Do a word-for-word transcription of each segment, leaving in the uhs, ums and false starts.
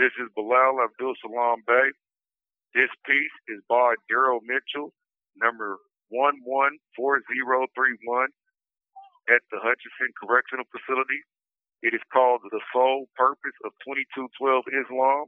This is Bilal Abdul Salam Bey. This piece is by Daryl Mitchell, number one one four zero three one at the Hutchinson Correctional Facility. It is called The Sole Purpose of twenty-two twelve Islam,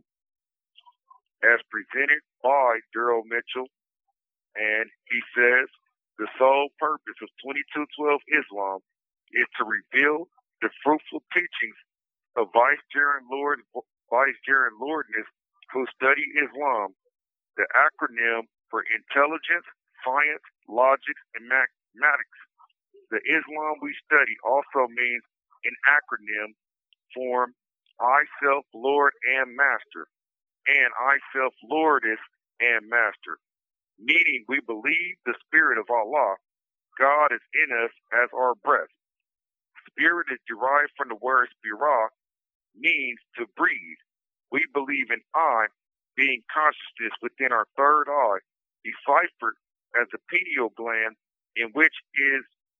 as presented by Daryl Mitchell. And he says, the sole purpose of twenty-two twelve Islam is to reveal the fruitful teachings of Vicegerent Lord, Vicegerent Lordness who study Islam, the acronym for intelligence, science, logic, and mathematics. The Islam we study also means an acronym form I, self, Lord, and Master, and I, self, Lordess, and Master, meaning we believe the Spirit of Allah, God, is in us as our breath. Spirit is derived from the word spirah, means to breathe. We believe in I being consciousness within our third eye, deciphered as the pineal gland, in which is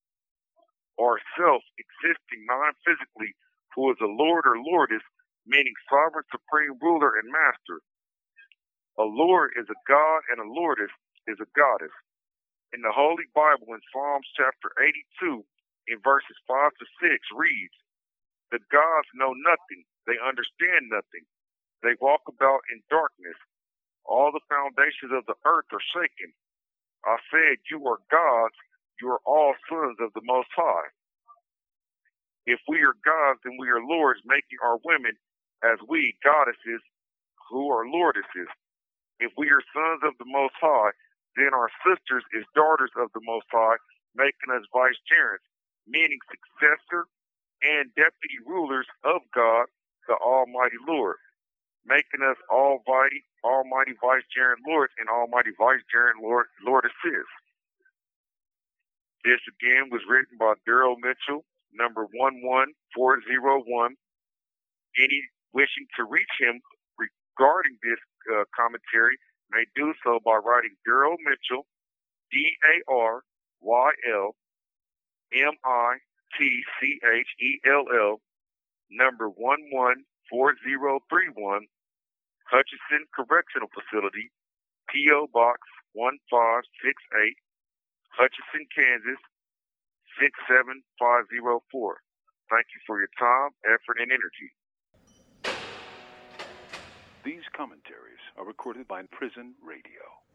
our self existing non-physically, who is a Lord or Lordess, meaning sovereign, supreme ruler, and master. A Lord is a God, and a Lordess is a goddess. In the Holy Bible, in Psalms chapter eighty-two, in verses five to six, reads, the gods know nothing, they understand nothing. They walk about in darkness. All the foundations of the earth are shaken. I said, you are gods, you are all sons of the Most High. If we are gods, then we are lords, making our women as we, goddesses, who are lordesses. If we are sons of the Most High, then our sisters is daughters of the Most High, making us vicegerents, meaning successor and deputy rulers of God, the Almighty Lord, making us almighty, almighty vicegerent lords and almighty vicegerent lord, lordesses. This again was written by Daryl Mitchell, number one one four zero one. Any wishing to reach him regarding this uh, commentary may do so by writing Daryl Mitchell, D A R Y L M I T C H E L L, number one one four zero three one, Hutchinson Correctional Facility, P O Box one five six eight, Hutchinson, Kansas six seven five zero four. Thank you for your time, effort, and energy. These commentaries are recorded by Prison Radio.